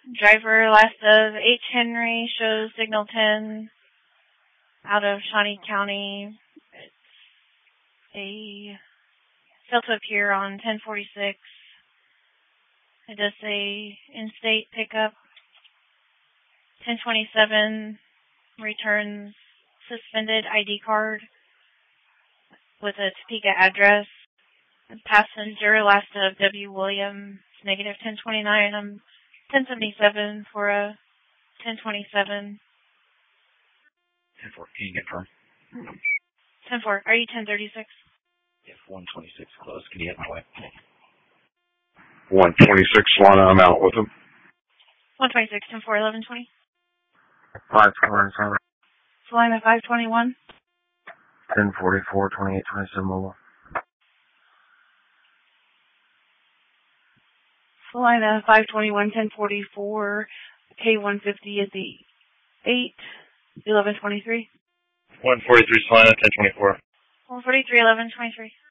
Driver last of H. Henry shows signal 10 out of Shawnee County. It's a failed to appear on 1046. It does say in-state pickup. 1027 returns suspended ID card with a Topeka address. Passenger last of W. Williams, negative 1029. I'm 1077 for a 1027. 10-4, can you confirm? 10-4, are you 1036? Yes, 126 closed. Can you hit my way? 126, Solana, I'm out with him. 126, 10-4, 1120. 527. Salina 521. 1044, 2827 mobile. Salina 521, 1044. K150 at the 8, 1123. 143 Salina, 1024. 143, 1123.